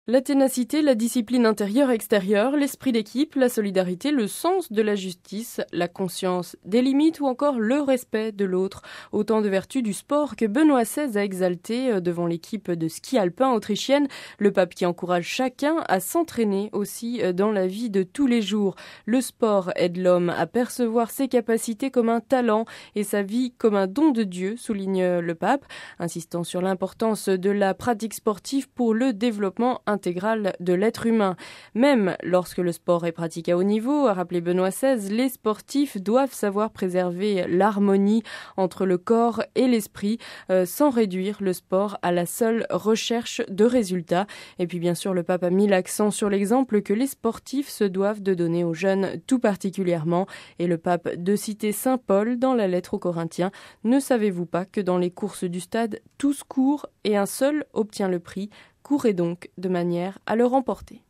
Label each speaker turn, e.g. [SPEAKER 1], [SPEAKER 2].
[SPEAKER 1] La ténacité, la discipline intérieure-extérieure, l'esprit d'équipe, la solidarité, le sens de la justice, la conscience des limites ou encore le respect de l'autre. Autant de vertus du sport que Benoît XVI a exalté devant l'équipe de ski alpin autrichienne. Le pape qui encourage chacun à s'entraîner aussi dans la vie de tous les jours. Le sport aide l'homme à percevoir ses capacités comme un talent et sa vie comme un don de Dieu, souligne le pape, insistant sur l'importance de la pratique sportive pour le développement intégrale de l'être humain. Même lorsque le sport est pratiqué à haut niveau, a rappelé Benoît XVI, les sportifs doivent savoir préserver l'harmonie entre le corps et l'esprit sans réduire le sport à la seule recherche de résultats. Et puis bien sûr, le pape a mis l'accent sur l'exemple que les sportifs se doivent de donner aux jeunes tout particulièrement. Et le pape de citer Saint Paul dans la lettre aux Corinthiens. Ne savez-vous pas que dans les courses du stade, tous courent et un seul obtient le prix? Courez donc de manière à le remporter.